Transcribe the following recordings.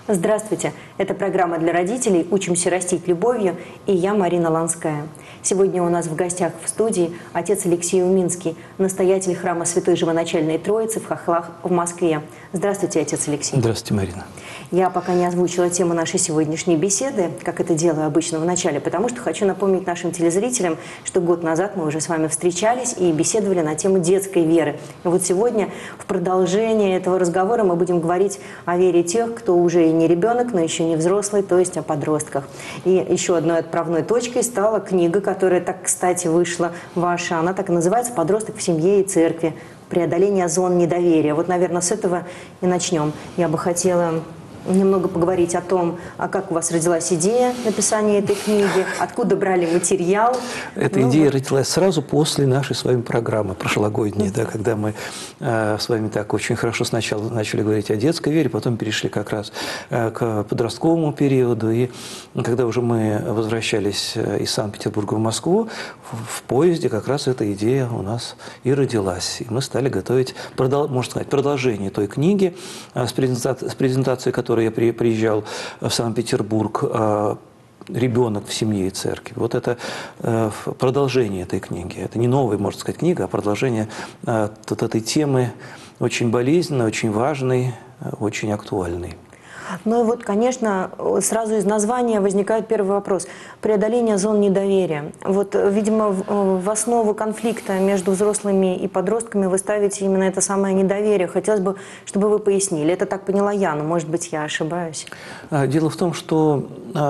Здравствуйте! Это программа для родителей «Учимся растить любовью» и я, Марина Ланская. Сегодня у нас в гостях в студии отец Алексей Уминский, настоятель храма Святой Живоначальной Троицы в Хохлах в Москве. Здравствуйте, отец Алексей. Здравствуйте, Марина. Я пока не озвучила тему нашей сегодняшней беседы, как это делаю обычно в начале, потому что хочу напомнить нашим телезрителям, что год назад мы уже с вами встречались и беседовали на тему детской веры. И вот сегодня в продолжение этого разговора мы будем говорить о вере тех, кто уже и не ребенок, но еще не взрослый, то есть о подростках. И еще одной отправной точкой стала книга, которая так, кстати, вышла ваша. Она так и называется «Подросток в семье и церкви. Преодоление зон недоверия». Вот, наверное, с этого и начнем. Я бы хотела немного поговорить о том, как у вас родилась идея написания этой книги, откуда брали материал. Эта идея родилась сразу после нашей с вами программы прошлогодней, да, когда мы с вами так очень хорошо сначала начали говорить о детской вере, потом перешли как раз к подростковому периоду. И когда уже мы возвращались из Санкт-Петербурга в Москву, в поезде как раз эта идея у нас и родилась. И мы стали готовить, можно сказать, продолжение той книги, с презентацией которой я приезжал в Санкт-Петербург, «Ребенок в семье и церкви». Вот это продолжение этой книги. Это не новая, можно сказать, книга, а продолжение вот этой темы, очень болезненной, очень важной, очень актуальной. Ну и вот, конечно, сразу из названия возникает первый вопрос. Преодоление зон недоверия. Вот, видимо, в основу конфликта между взрослыми и подростками вы ставите именно это самое недоверие. Хотелось бы, чтобы вы пояснили. Это так поняла я, но, может быть, я ошибаюсь. Дело в том, что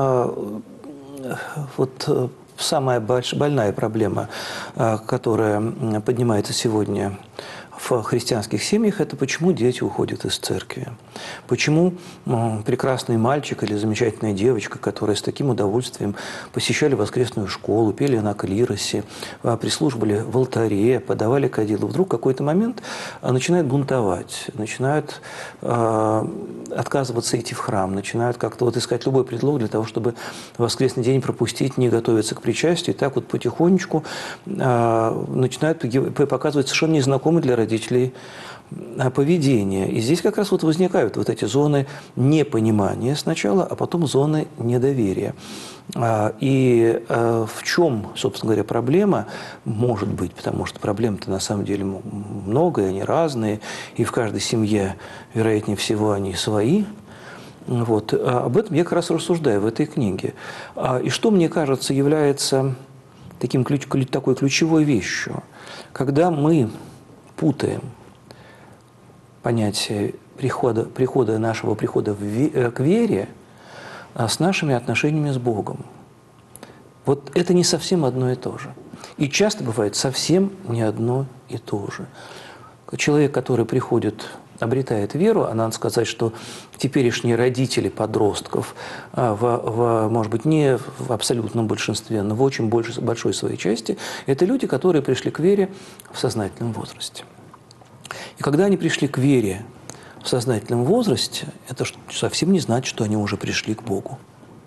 вот самая больная проблема, которая поднимается сегодня в христианских семьях, это почему дети уходят из церкви. Почему прекрасный мальчик или замечательная девочка, которые с таким удовольствием посещали воскресную школу, пели на клиросе, прислуживали в алтаре, подавали кадилу, вдруг в какой-то момент начинают бунтовать, начинают отказываться идти в храм, начинают как-то вот искать любой предлог для того, чтобы воскресный день пропустить, не готовиться к причастию. И так вот потихонечку начинают показывать совершенно незнакомые для родителей поведение. И здесь как раз вот возникают вот эти зоны непонимания сначала, а потом зоны недоверия. И в чем, собственно говоря, проблема может быть, потому что проблем-то на самом деле много, и они разные, и в каждой семье, вероятнее всего, они свои. Вот. Об этом я как раз рассуждаю в этой книге. И что, мне кажется, является такой ключевой вещью, когда мы путаем понятие нашего прихода к вере с нашими отношениями с Богом. Вот это не совсем одно и то же. И часто бывает совсем не одно и то же. Человек, который приходит, обретает веру, а надо сказать, что теперешние родители подростков, может быть, не в абсолютном большинстве, но в очень большой своей части, это люди, которые пришли к вере в сознательном возрасте. И когда они пришли к вере в сознательном возрасте, это совсем не значит, что они уже пришли к Богу.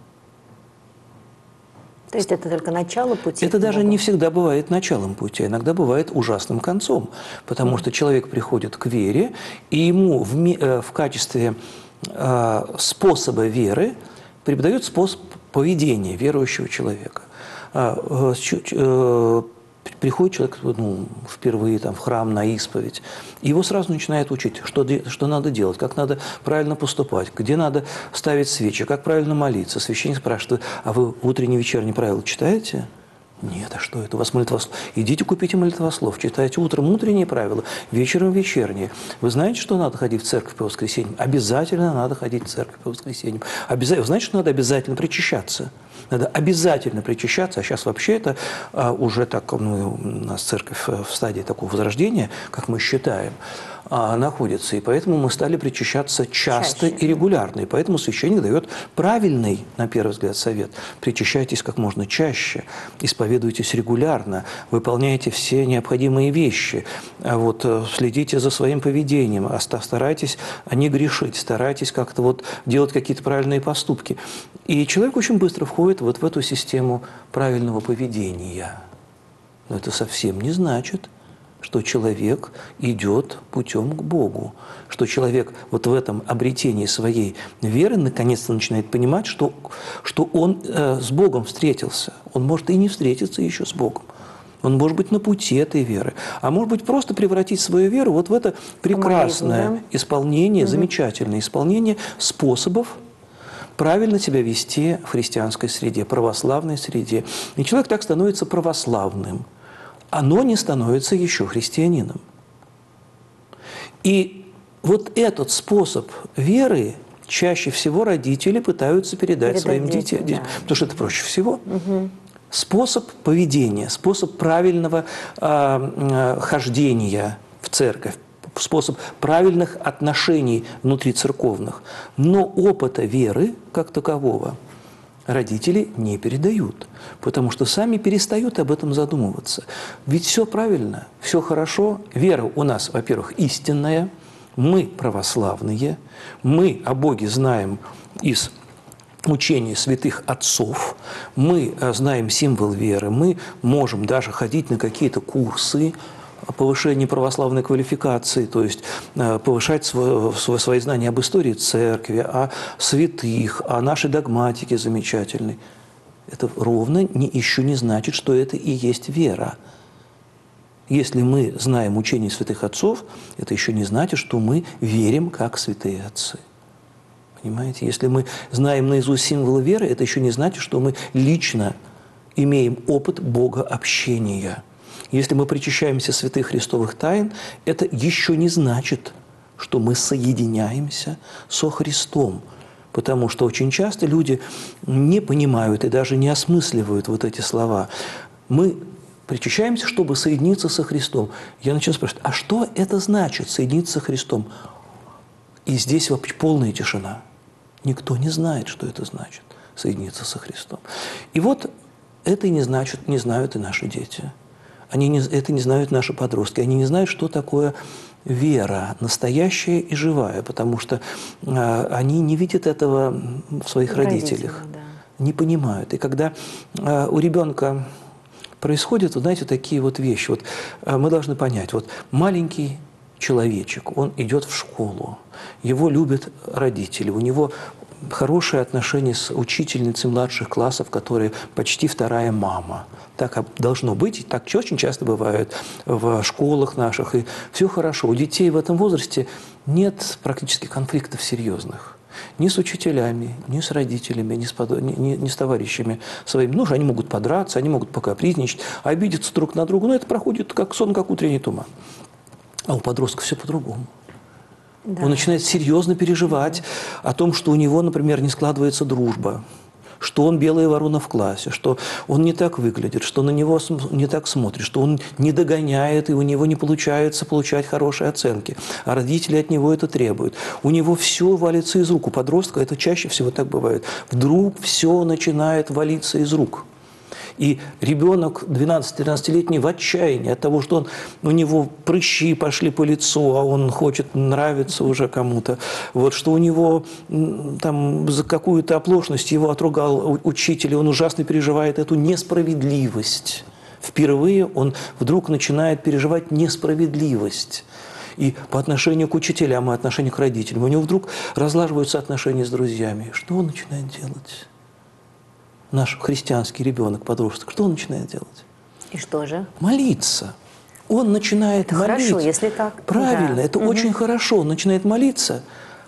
То есть это только начало пути? Это даже не всегда бывает началом пути, а иногда бывает ужасным концом. Потому что человек приходит к вере, и ему в качестве способа веры преподают способ поведения верующего человека. Приходит человек впервые в храм на исповедь, и его сразу начинают учить, что надо делать, как надо правильно поступать, где надо ставить свечи, как правильно молиться. Священник спрашивает: а вы утренние и вечерние правила читаете? Нет, а что это? У вас молитвослов? Идите купите молитвослов, читайте утром утренние правила, вечером вечерние. Вы знаете, что надо ходить в церковь по воскресеньям? Обязательно надо ходить в церковь по воскресеньям. Вы знаете, что надо обязательно причащаться? Надо обязательно причащаться, а сейчас вообще это уже так, у нас церковь в стадии такого возрождения, как мы считаем, находится. И поэтому мы стали причащаться часто и регулярно. И поэтому священник дает правильный, на первый взгляд, совет. Причащайтесь как можно чаще, исповедуйтесь регулярно, выполняйте все необходимые вещи, следите за своим поведением, старайтесь не грешить, старайтесь как-то делать какие-то правильные поступки. И человек очень быстро входит в эту систему правильного поведения. Но это совсем не значит, что человек идет путем к Богу, что человек вот в этом обретении своей веры наконец-то начинает понимать, что он с Богом встретился. Он может и не встретиться еще с Богом. Он может быть на пути этой веры, а может быть просто превратить свою веру вот в это прекрасное исполнение, замечательное исполнение способов правильно себя вести в христианской среде, православной среде. И человек так становится православным, но не становится еще христианином. И вот этот способ веры чаще всего родители пытаются передать своим детям, потому что это проще всего. Способ поведения, способ правильного хождения в церковь, способ правильных отношений внутрицерковных. Но опыта веры как такового родители не передают, потому что сами перестают об этом задумываться. Ведь все правильно, все хорошо. Вера у нас, во-первых, истинная, мы православные, мы о Боге знаем из учения святых отцов, мы знаем символ веры, мы можем даже ходить на какие-то курсы повышения православной квалификации, то есть повышать свои знания об истории церкви, о святых, о нашей догматике замечательной. Это ровно еще не значит, что это и есть вера. Если мы знаем учение святых отцов, это еще не значит, что мы верим как святые отцы. Понимаете? Если мы знаем наизусть символы веры, это еще не значит, что мы лично имеем опыт богообщения. Если мы причащаемся святых христовых тайн, это еще не значит, что мы соединяемся со Христом. Потому что очень часто люди не понимают и даже не осмысливают вот эти слова. Мы причащаемся, чтобы соединиться со Христом. Я начинаю спрашивать, а что это значит, соединиться со Христом? И здесь вообще полная тишина. Никто не знает, что это значит, соединиться со Христом. И вот это и не знают и наши дети. Это не знают наши подростки. Они не знают, что такое вера, настоящая и живая, потому что они не видят этого в своих родителях, не понимают. И когда у ребенка происходят, вот, знаете, такие вот вещи, вот, мы должны понять, вот маленький человечек, он идет в школу, его любят родители, у него хорошие отношения с учительницей младших классов, которая почти вторая мама. Так должно быть, и так очень часто бывает в школах наших, и все хорошо. У детей в этом возрасте нет практически конфликтов серьезных. Ни с учителями, ни с родителями, ни с товарищами своими. Ну, они могут подраться, они могут покапризничать, обидеться друг на друга, но это проходит как сон, как утренний туман. А у подростка все по-другому. Да. Он начинает серьезно переживать о том, что у него, например, не складывается дружба, что он белая ворона в классе, что он не так выглядит, что на него не так смотрит, что он не догоняет, и у него не получается получать хорошие оценки, а родители от него это требуют. У него все валится из рук. У подростка это чаще всего так бывает. Вдруг все начинает валиться из рук. И ребенок 12-13-летний в отчаянии от того, что у него прыщи пошли по лицу, а он хочет нравиться уже кому-то. Вот, что у него там за какую-то оплошность его отругал учитель, и он ужасно переживает эту несправедливость. Впервые он вдруг начинает переживать несправедливость. И по отношению к учителям, и отношению к родителям. У него вдруг разлаживаются отношения с друзьями. Что он начинает делать? Наш христианский ребенок, подросток, что он начинает делать? И что же? Молиться. Он начинает молиться. Хорошо, если так. Правильно, да. это очень хорошо. Он начинает молиться,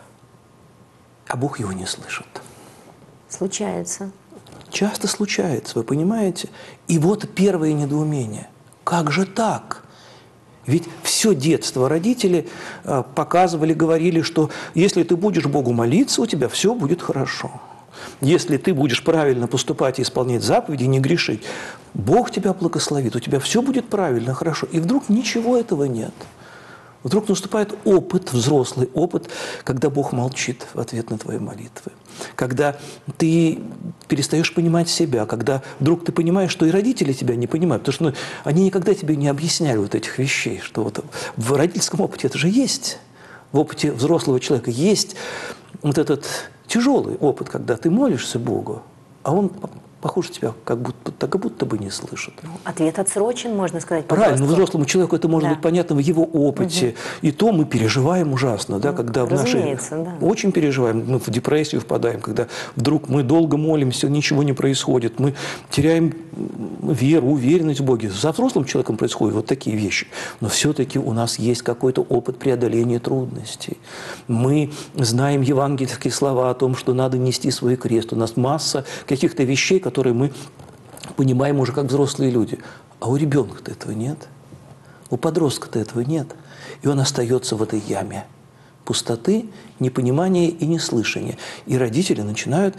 а Бог его не слышит. Случается. Часто случается, вы понимаете? И вот первое недоумение. Как же так? Ведь все детство родители показывали, говорили, что если ты будешь Богу молиться, у тебя все будет хорошо. Если ты будешь правильно поступать и исполнять заповеди, не грешить, Бог тебя благословит, у тебя все будет правильно, хорошо. И вдруг ничего этого нет. Вдруг наступает опыт, взрослый опыт, когда Бог молчит в ответ на твои молитвы. Когда ты перестаешь понимать себя, когда вдруг ты понимаешь, что и родители тебя не понимают, потому что они никогда тебе не объясняли вот этих вещей, что вот в родительском опыте это же есть. В опыте взрослого человека есть вот этот тяжелый опыт, когда ты молишься Богу, а он похоже, тебя как будто бы не слышат. Ответ отсрочен, можно сказать, Правильно, подростку. взрослому человеку это может Да. быть понятно в его опыте. И то мы переживаем ужасно, да, когда в нашей... да. Очень переживаем, мы в депрессию впадаем, когда вдруг мы долго молимся, ничего не происходит, мы теряем веру, уверенность в Боге. За взрослым человеком происходят вот такие вещи. Но все-таки у нас есть какой-то опыт преодоления трудностей. Мы знаем евангельские слова о том, что надо нести свой крест. У нас масса каких-то вещей, которые мы понимаем уже как взрослые люди. А у ребенка-то этого нет. У подростка-то этого нет. И он остается в этой яме пустоты, непонимания и неслышания. И родители начинают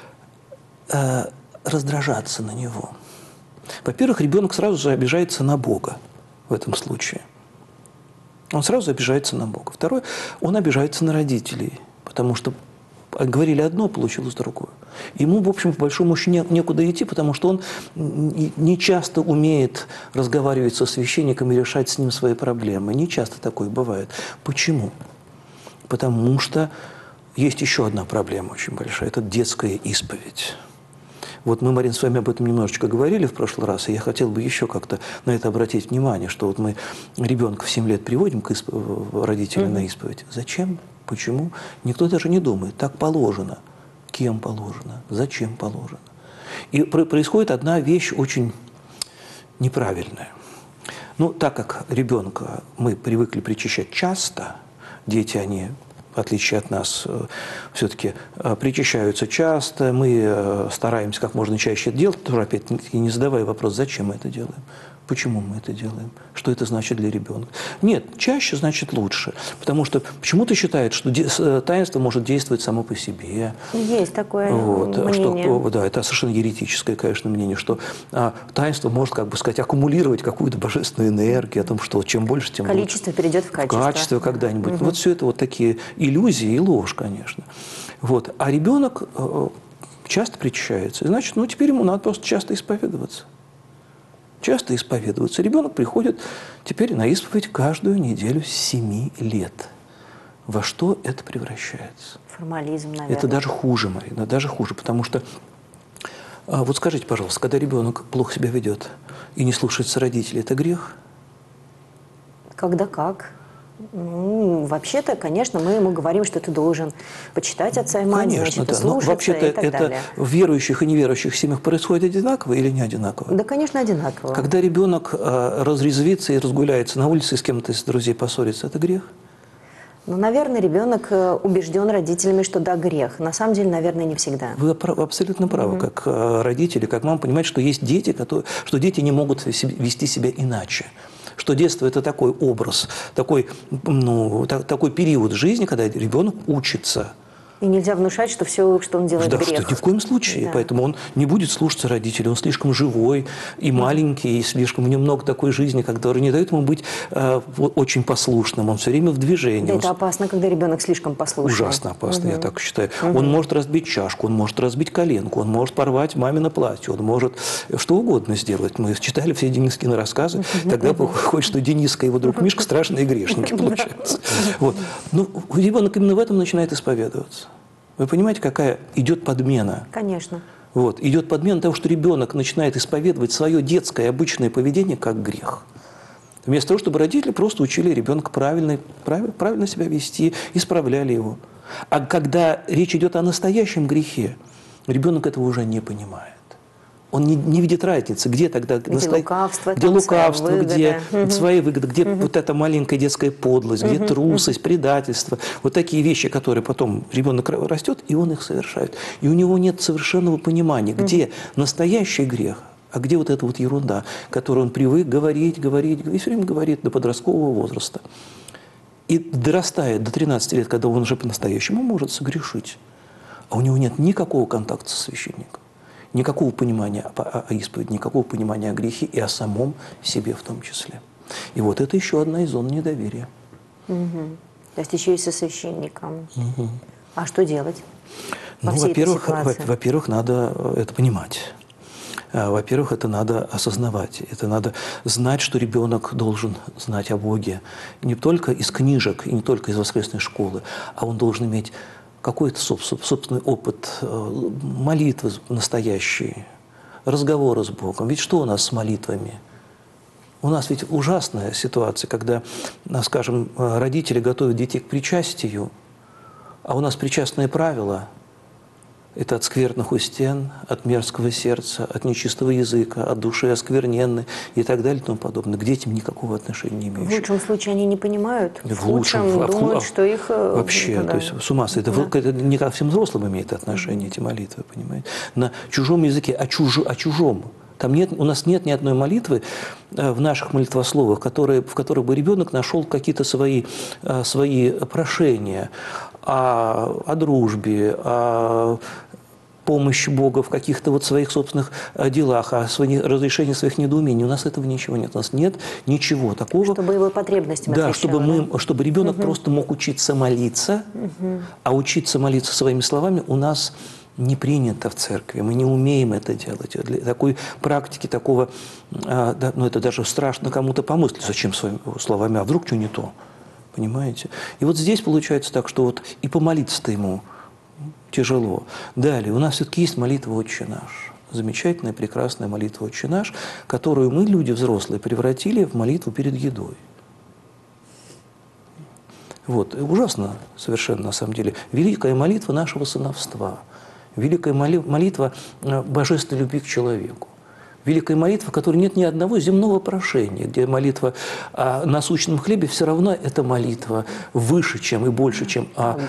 раздражаться на него. Во-первых, ребенок сразу же обижается на Бога в этом случае. Он сразу обижается на Бога. Второе, он обижается на родителей, потому что говорили одно, получилось другое. Ему, в общем, по большому счету некуда идти, потому что он не часто умеет разговаривать со священником и решать с ним свои проблемы. Не часто такое бывает. Почему? Потому что есть еще одна проблема очень большая – это детская исповедь. Вот мы, Марина, с вами об этом немножечко говорили в прошлый раз, и я хотел бы еще как-то на это обратить внимание, что вот мы ребенка в 7 лет приводим к родителям на исповедь. Зачем? Почему? Никто даже не думает. Так положено. Кем положено? Зачем положено? И происходит одна вещь очень неправильная. Ну, так как ребенка мы привыкли причащать часто, дети, они, в отличие от нас, все-таки причащаются часто, мы стараемся как можно чаще это делать, тоже опять-таки не задавая вопрос, зачем мы это делаем. Почему мы это делаем? Что это значит для ребенка? Нет, чаще значит лучше. Потому что почему-то считают, что таинство может действовать само по себе. Есть такое мнение. Что, да, это совершенно еретическое, конечно, мнение, что таинство может, как бы сказать, аккумулировать какую-то божественную энергию, о том, что чем больше, тем лучше. Количество перейдет в качество. Качество когда-нибудь. Вот все это вот такие иллюзии и ложь, конечно. Вот. А ребенок часто причащается. И значит, ну, теперь ему надо просто часто исповедоваться. Часто исповедоваться. Ребенок приходит теперь на исповедь каждую неделю с 7 лет. Во что это превращается? Формализм, наверное. Это даже хуже, Марина, даже хуже, потому что, вот скажите, пожалуйста, когда ребенок плохо себя ведет и не слушается родителей, это грех? Когда как? Ну, вообще-то, конечно, мы ему говорим, что ты должен почитать отца и мать, Конечно, значит, да. и слушаться, вообще-то и так это далее. в верующих и неверующих семьях происходит одинаково или не одинаково? Да, конечно, одинаково. Когда ребенок разрезвится и разгуляется на улице и с кем-то из друзей поссорится, это грех? Ну, наверное, ребенок убежден родителями, что да, грех. На самом деле, наверное, не всегда. Вы абсолютно правы, как родители, как мама, понимать, что есть дети, что дети не могут вести себя иначе. Что детство – это такой образ, такой период жизни, когда ребенок учится. И нельзя внушать, что все, что он делает, Да, грех. что ни в коем случае. Да. Поэтому он не будет слушаться родителей. Он слишком живой и маленький, и слишком немного такой жизни, которая не дает ему быть очень послушным. Он все время в движении. Да, это опасно, когда ребенок слишком послушный. Ужасно опасно, я так считаю. Он может разбить чашку, он может разбить коленку, он может порвать мамино платье, он может что угодно сделать. Мы читали все Денискины рассказы, тогда выходит, что Дениска и его друг Мишка страшные грешники, получается. Вот. Но ребенок именно в этом начинает исповедоваться. Вы понимаете, какая идет подмена? Конечно. Вот. Идет подмена того, что ребенок начинает исповедовать свое детское обычное поведение как грех. Вместо того, чтобы родители просто учили ребенка правильно себя вести, исправляли его. А когда речь идет о настоящем грехе, ребенок этого уже не понимает. Он не видит разницы, где тогда лукавство, где свои выгоды, где вот эта маленькая детская подлость, где трусость, предательство. Вот такие вещи, которые потом ребенок растет, и он их совершает. И у него нет совершенного понимания, где настоящий грех, а где вот эта вот ерунда, которую он привык говорить, и все время говорит до подросткового возраста. И дорастает до 13 лет, когда он уже по-настоящему может согрешить. А у него нет никакого контакта со священником. Никакого понимания о исповеди, никакого понимания о грехе и о самом себе в том числе. И вот это еще одна из зон недоверия. То есть еще и со священником. А что делать? Во-первых, надо это понимать. Во-первых, это надо осознавать. Это надо знать, что ребенок должен знать о Боге. Не только из книжек и не только из воскресной школы, а он должен иметь какой-то собственный опыт молитвы настоящей, разговора с Богом. Ведь что у нас с молитвами? У нас ведь ужасная ситуация, когда, скажем, родители готовят детей к причастию, а у нас причастные правила – это от скверных у стен, от мерзкого сердца, от нечистого языка, от души оскверненной и так далее и тому подобное. К детям никакого отношения не имеющие. В лучшем случае они не понимают, в лучшем думают, что их… Вообще, то есть с ума сойти. Это не ко всем взрослым имеет отношение, эти молитвы, понимаете? На чужом языке, о чужом. Там у нас нет ни одной молитвы в наших молитвословах, в которых бы ребенок нашел какие-то свои прошения о дружбе, о помощи Бога в каких-то вот своих собственных делах, о разрешении своих недоумений. У нас этого ничего нет. У нас нет ничего такого. Чтобы его потребностям отвечало. Да, чтобы ребенок просто мог учиться молиться, а учиться молиться своими словами у нас не принято в церкви, мы не умеем это делать. Для такой практики, такого, это даже страшно кому-то помыслить, зачем своими словами, а вдруг что не то, понимаете? И вот здесь получается так, что вот и помолиться-то ему тяжело. Далее, у нас все-таки есть молитва «Отче наш». Замечательная, прекрасная молитва «Отче наш», которую мы, люди взрослые, превратили в молитву перед едой. Вот, ужасно совершенно, на самом деле. Великая молитва нашего сыновства. Великая молитва божественной любви к человеку. Великая молитва, в которой нет ни одного земного прошения, где молитва о насущном хлебе все равно это молитва выше, чем и больше, чем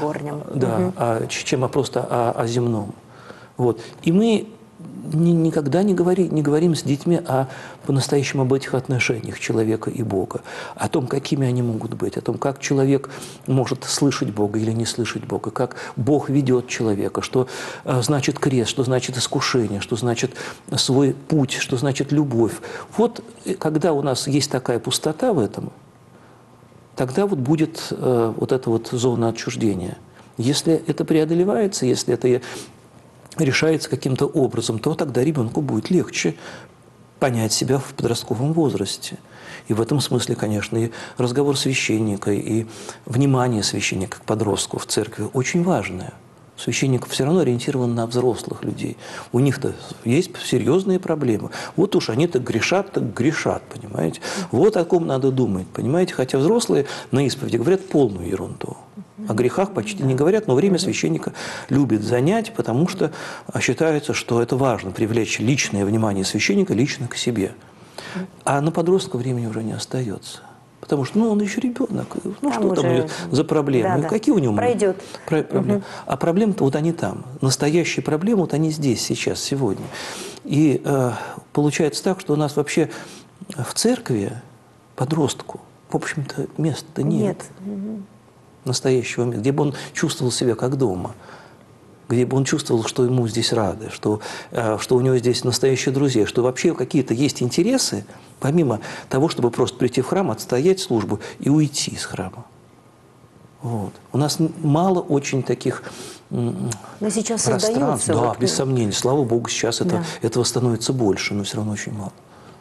чем просто о земном. Вот. И мы никогда не говорим с детьми по-настоящему об этих отношениях человека и Бога, о том, какими они могут быть, о том, как человек может слышать Бога или не слышать Бога, как Бог ведет человека, что значит крест, что значит искушение, что значит свой путь, что значит любовь. Вот когда у нас есть такая пустота в этом, тогда вот будет вот эта вот зона отчуждения. Если это преодолевается, если это решается каким-то образом, то тогда ребенку будет легче понять себя в подростковом возрасте. И в этом смысле, конечно, и разговор священника, и внимание священника к подростку в церкви очень важное. Священник все равно ориентирован на взрослых людей. У них-то есть серьезные проблемы. Вот уж они-то грешат, понимаете. Вот о ком надо думать, понимаете. Хотя взрослые на исповеди говорят полную ерунду. О грехах почти не говорят, но время священника любит занять, потому что считается, что это важно, привлечь личное внимание священника лично к себе. А на подростка времени уже не остается. Потому что он еще ребенок. Что там за проблемы? Да. Какие у него пройдет. Проблемы? А проблемы-то вот они там. Настоящие проблемы вот они здесь, сейчас, сегодня. И получается так, что у нас вообще в церкви подростку, в общем-то, места нет. Настоящего места, где бы он чувствовал себя как дома, где бы он чувствовал, что ему здесь рады, что у него здесь настоящие друзья, что вообще какие-то есть интересы, помимо того, чтобы просто прийти в храм, отстоять службу и уйти из храма. Вот. У нас мало очень таких пространств. Да, без сомнения. Слава Богу, сейчас этого становится больше, но все равно очень мало.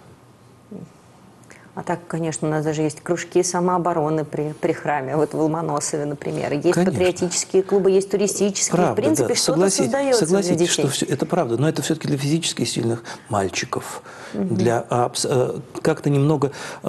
А так, конечно, у нас даже есть кружки самообороны при храме, вот в Ломоносове, например. Есть патриотические клубы, есть туристические. Правда, в принципе, что-то создается для детей. Что это правда, но это все-таки для физически сильных мальчиков, для как-то немного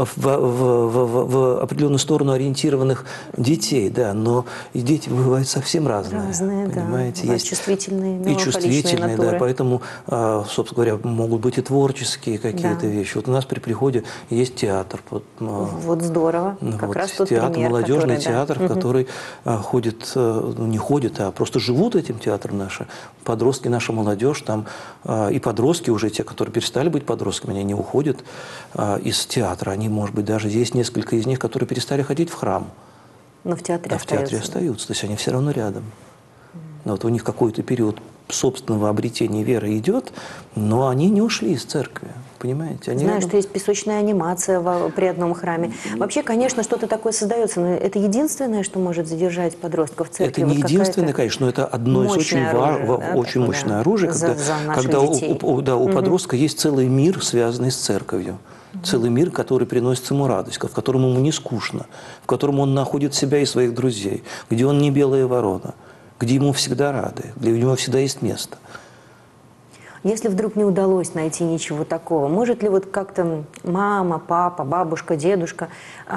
в определенную сторону ориентированных детей, да, но и дети бывают совсем разные. Понимаете? Да. Есть чувствительные, и чувствительные, да, поэтому, собственно говоря, могут быть и творческие какие-то вещи. Вот у нас при приходе есть театр. Вот здорово. Как раз тот театр, пример, молодежный театр, в который ходит, не ходит, а просто живут этим театром наши подростки, наша молодежь, там и подростки уже, те, которые перестали быть подростками, они не уходят из театра. Они, может быть, даже есть несколько из них, которые перестали ходить в храм. Но в театре остаются. В театре остаются, то есть они все равно рядом. Но вот у них какой-то период собственного обретения веры идет, но они не ушли из церкви. Понимаете? Знаю, что есть песочная анимация при одном храме. Вообще, конечно, что-то такое создается, но это единственное, что может задержать подростков в церкви. Это не единственное, конечно, но это одно из очень мощное оружие, когда у подростка есть целый мир, связанный с церковью. Целый мир, который приносит ему радость, в котором ему не скучно, в котором он находит себя и своих друзей, где он не белая ворона, где ему всегда рады, где у него всегда есть место. Если вдруг не удалось найти ничего такого, может ли вот как-то мама, папа, бабушка, дедушка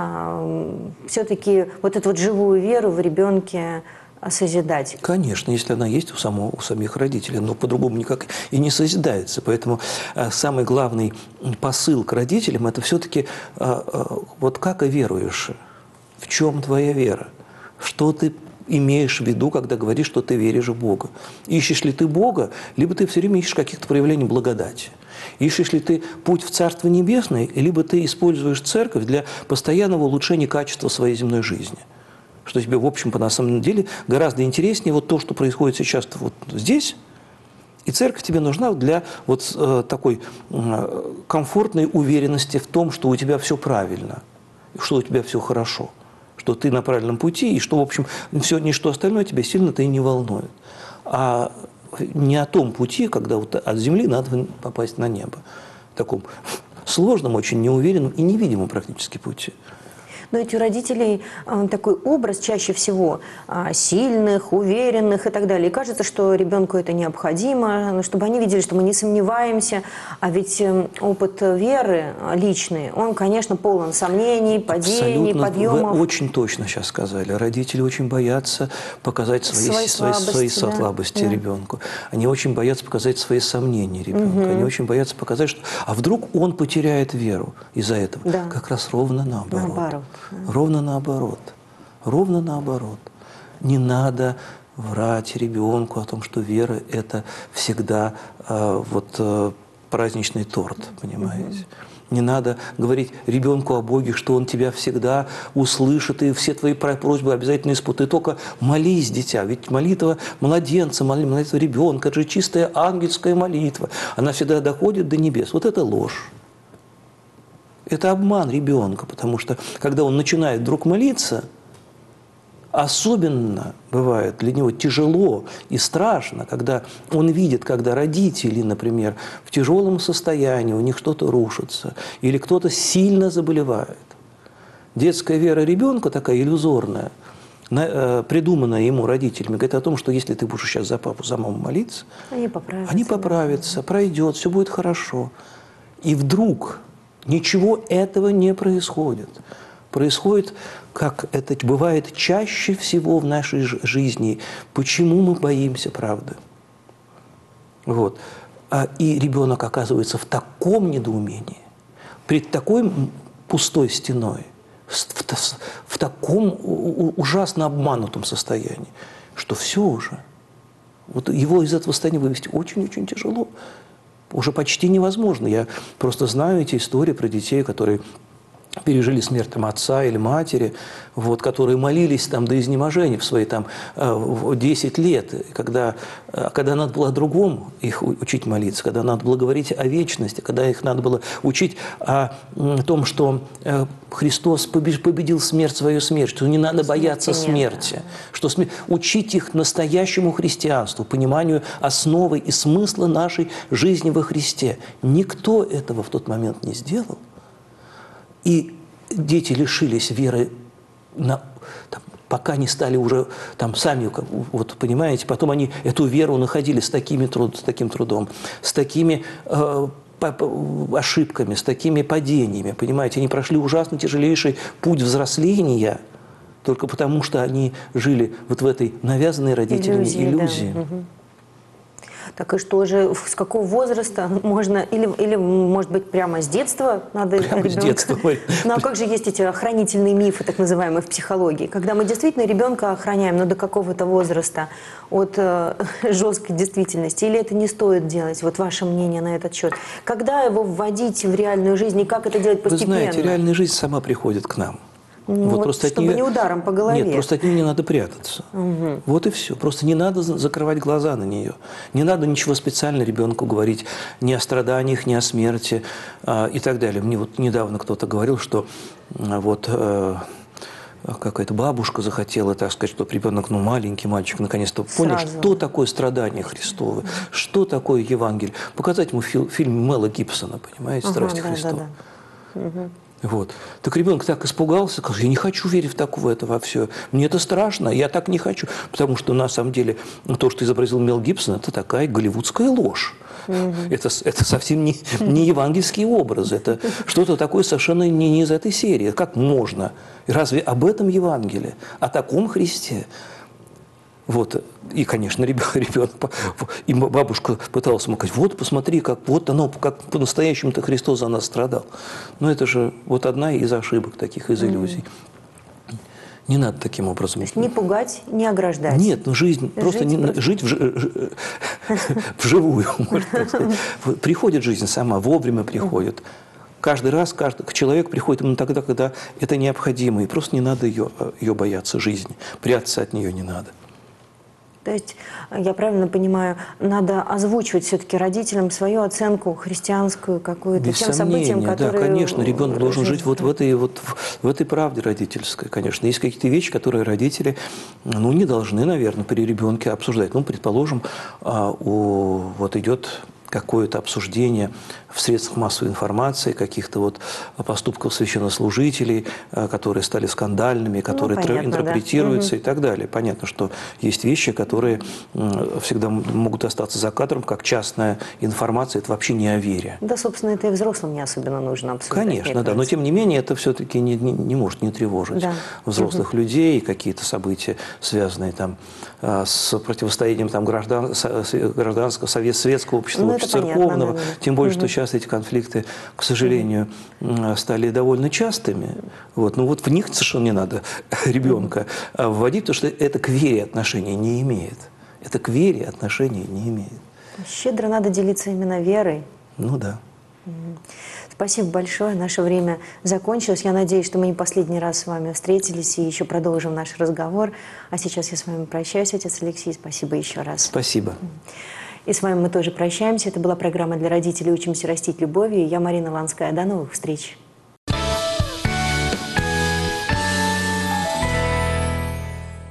все-таки вот эту вот живую веру в ребенке созидать? Конечно, если она есть у самих родителей, но по-другому никак и не созидается. Поэтому самый главный посыл к родителям – это все-таки вот как и веруешь, в чем твоя вера, что ты имеешь в виду, когда говоришь, что ты веришь в Бога. Ищешь ли ты Бога, либо ты все время ищешь каких-то проявлений благодати. Ищешь ли ты путь в Царство Небесное, либо ты используешь церковь для постоянного улучшения качества своей земной жизни. Что тебе, в общем, на самом деле гораздо интереснее вот то, что происходит сейчас вот здесь, и церковь тебе нужна для вот такой комфортной уверенности в том, что у тебя все правильно, что у тебя все хорошо, что ты на правильном пути, и что, в общем, все ничто остальное тебя сильно-то и не волнует. А не о том пути, когда вот от земли надо попасть на небо. В таком сложном, очень неуверенном и невидимом практически пути. Но ведь у родителей такой образ чаще всего сильных, уверенных и так далее. И кажется, что ребенку это необходимо, чтобы они видели, что мы не сомневаемся. А ведь опыт веры личный, он, конечно, полон сомнений, падений, абсолютно, подъемов. Вы очень точно сейчас сказали. Родители очень боятся показать свои слабости да. ребенку. Они очень боятся показать свои сомнения ребенку. Они очень боятся показать, что а вдруг он потеряет веру из-за этого. Да. Как раз ровно наоборот. Да. Ровно наоборот. Ровно наоборот. Не надо врать ребенку о том, что вера – это всегда праздничный торт, понимаете? Не надо говорить ребенку о Боге, что он тебя всегда услышит, и все твои просьбы обязательно исполнит. Ты только молись, дитя, ведь молитва младенца, молитва ребенка – это же чистая ангельская молитва. Она всегда доходит до небес. Вот это ложь. Это обман ребенка, потому что, когда он начинает вдруг молиться, особенно бывает для него тяжело и страшно, когда он видит, когда родители, например, в тяжелом состоянии, у них что-то рушится, или кто-то сильно заболевает. Детская вера ребенка такая иллюзорная, придуманная ему родителями, говорит о том, что если ты будешь сейчас за папу, за маму молиться, они поправятся, пройдет, все будет хорошо. И вдруг ничего этого не происходит. Происходит, как это бывает чаще всего в нашей жизни. Почему мы боимся правды? Вот. И ребенок оказывается в таком недоумении, перед такой пустой стеной, в таком ужасно обманутом состоянии, что все уже. Вот его из этого состояния вывести очень-очень тяжело. Уже почти невозможно. Я просто знаю эти истории про детей, которые пережили смерть отца или матери, вот, которые молились там до изнеможения в свои там 10 лет, когда надо было о другом их учить молиться, когда надо было говорить о вечности, когда их надо было учить о том, что Христос победил смерть свою смерть, что не надо бояться смерти, что учить их настоящему христианству, пониманию основы и смысла нашей жизни во Христе. Никто этого в тот момент не сделал. И дети лишились веры, пока не стали уже сами, вот понимаете, потом они эту веру находили с таким трудом, с такими ошибками, с такими падениями, понимаете, они прошли ужасно тяжелейший путь взросления, только потому что они жили вот в этой навязанной родителями иллюзии. Да. Так и что же, с какого возраста можно, или может быть, прямо с детства надо ребенка? С детства. Ну а как же есть эти охранительные мифы, так называемые, в психологии, когда мы действительно ребенка охраняем, но до какого-то возраста от жесткой действительности, или это не стоит делать? Вот ваше мнение на этот счет. Когда его вводить в реальную жизнь и как это делать постепенно? Вы знаете, реальная жизнь сама приходит к нам. Ну, вот просто чтобы не ударом по голове. Нет, просто от нее не надо прятаться. Угу. Вот и все. Просто не надо закрывать глаза на нее. Не надо ничего специально ребенку говорить ни о страданиях, ни о смерти и так далее. Мне вот недавно кто-то говорил, что вот какая-то бабушка захотела, так сказать, чтобы ребенок, маленький мальчик, наконец-то понял, что такое страдание Христово, что такое Евангелие. Показать ему фильм Мела Гибсона, понимаете, «Страсти Христова». Угу. Вот. Так ребенок так испугался, сказал, я не хочу верить в это во все. Мне это страшно, я так не хочу. Потому что на самом деле то, что изобразил Мел Гибсон, это такая голливудская ложь. Это совсем не евангельский образ, это что-то такое совершенно не из этой серии. Как можно? И разве об этом Евангелие? О таком Христе? Вот. И, конечно, ребенок, и бабушка пыталась ему сказать, вот посмотри, как вот оно, как по-настоящему-то Христос за нас страдал. Но это же вот одна из ошибок таких, из иллюзий. Не надо таким образом. То есть не пугать, не ограждать. Нет, ну жизнь, просто жить вживую, можно так сказать. Приходит жизнь сама, вовремя приходит. Каждый раз человек приходит именно тогда, когда это необходимо. И просто не надо ее бояться, жизни. Прятаться от нее не надо. То есть, я правильно понимаю, надо озвучивать все-таки родителям свою оценку христианскую какую-то, тем событиям, которые... Да, конечно, ребенок должен жить в этой правде родительской, конечно. Есть какие-то вещи, которые родители, не должны, наверное, при ребенке обсуждать. Предположим, вот идет какое-то обсуждение в средствах массовой информации каких-то поступков священнослужителей, которые стали скандальными, которые интерпретируются и так далее. Понятно, что есть вещи, которые всегда могут остаться за кадром, как частная информация, это вообще не о вере. Да, собственно, это и взрослым не особенно нужно обсуждать. Конечно, да, но тем не менее это все-таки не может не тревожить взрослых людей, какие-то события, связанные с противостоянием гражданского, советского общества, церковного, тем более, что сейчас эти конфликты, к сожалению, стали довольно частыми. В них совершенно не надо ребенка вводить, потому что это к вере отношения не имеет. Это к вере отношения не имеет. Щедро надо делиться именно верой. Ну да. Спасибо большое. Наше время закончилось. Я надеюсь, что мы не последний раз с вами встретились и еще продолжим наш разговор. А сейчас я с вами прощаюсь, отец Алексей. Спасибо еще раз. Спасибо. И с вами мы тоже прощаемся. Это была программа для родителей «Учимся растить любовью». Я Марина Ланская. До новых встреч.